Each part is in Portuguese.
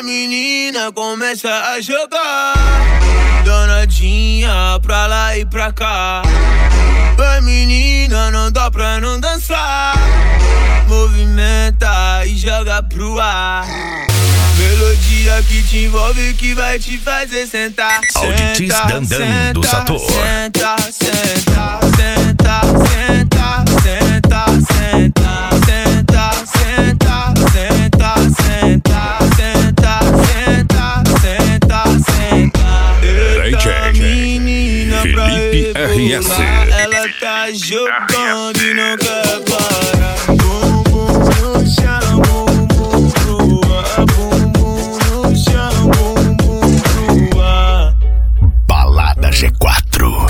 menina começa a jogar danadinha pra lá e pra cá. Vai menina, não dá pra não dançar. Movimenta e joga pro ar. Melodia que te envolve, que vai te fazer sentar. Auditis Dandan do Sator. Senta, senta, senta, senta, senta, senta, senta, senta, senta, senta, senta, senta, senta, senta. Eita menina pra Felipe RS. rebolar, ela tá jogando e não quer parar. Bum bum no chão, bum bum pro ar, bum bum no chão, bum bum pro ar. Balada G4.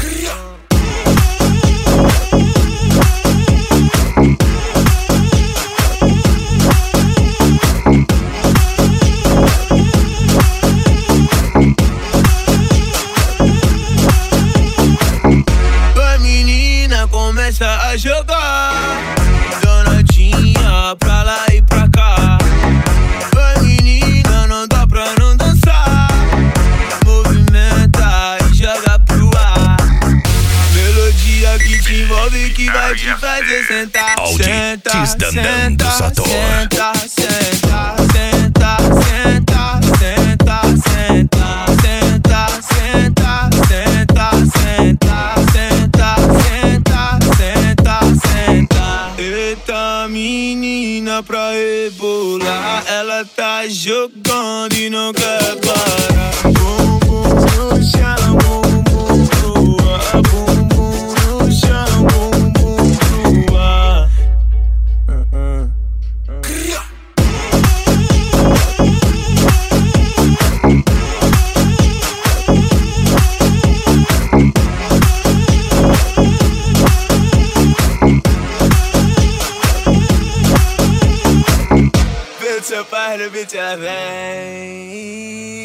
A menina começa a jogar danadinha pra lá e pra cá. A menina, não dá pra não dançar. Movimenta e joga pro ar. Melodia que te envolve, que vai te fazer sentar. Auditis Dandan do Sator. Senta, senta, senta, senta, senta, senta, senta, senta, senta, senta, senta, senta, senta, senta. Eita menina pra rebolar, ela tá jogando e não quer parar. Bum bum no chão, bum bum pro ar, bum bum no chão, bum bum pro ar. Seu pai no beat, ela vem.